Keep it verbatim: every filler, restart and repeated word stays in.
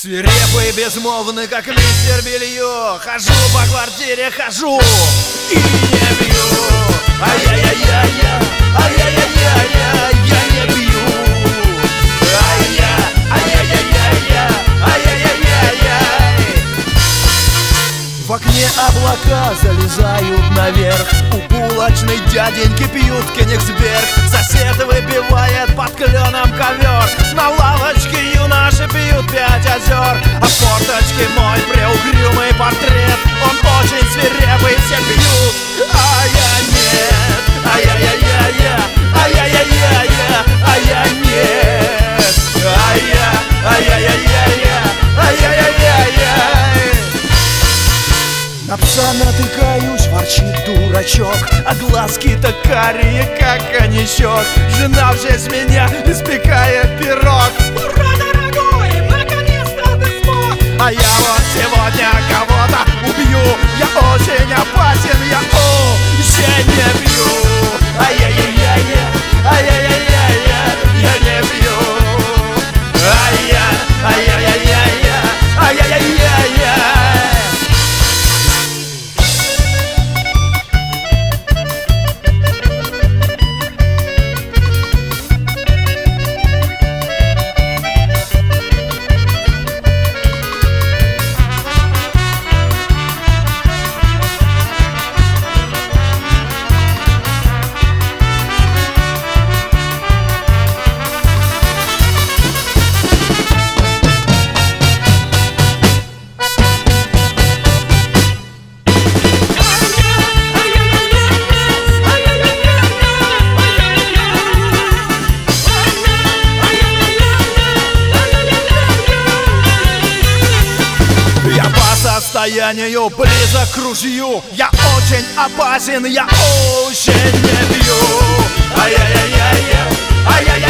Свирепый, безмолвный, как мистер Белье. Хожу по квартире, хожу и не пью. Ай-яй-яй-яй-яй, ай-яй-яй-яй-яй, я не пью. Ай-я, ай-яй-яй-яй-яй, ай-яй-яй-яй-яй. В окне облака залезают наверх. У булочной дяденьки пьют Кенигсберг. Сосед выпивает под кленом ковер. На лавочке юноши пьют пять озер. А в форточке мой преугрюмый портрет. Он очень свирепый, все пьют, а я нет. Ай-яй-яй-яй-яй, ай-яй-яй-яй-яй, а я нет. Ай-я, ай-яй-яй-яй-яй, ай-яй-яй-яй-яй. На пса натыкаюсь, ворчит дурачок, а глазки-то карие, как коньячок. Жена в честь меня испекает пирог. Ура, дорогой, наконец-то ты смог. А я вот сегодня кого-то убью. Я очень опасен, я уже не пью. Ай-яй-яй-яй-яй, ай-яй-яй-яй-яй, я не пью. Ай-я, ай-яй-яй-яй-яй, ай-яй-яй-яй-яй. Состоянию близок к ружью. Я очень опасен, я очень не пью. Ай-яй-яй-яй-яй, ай-яй-яй.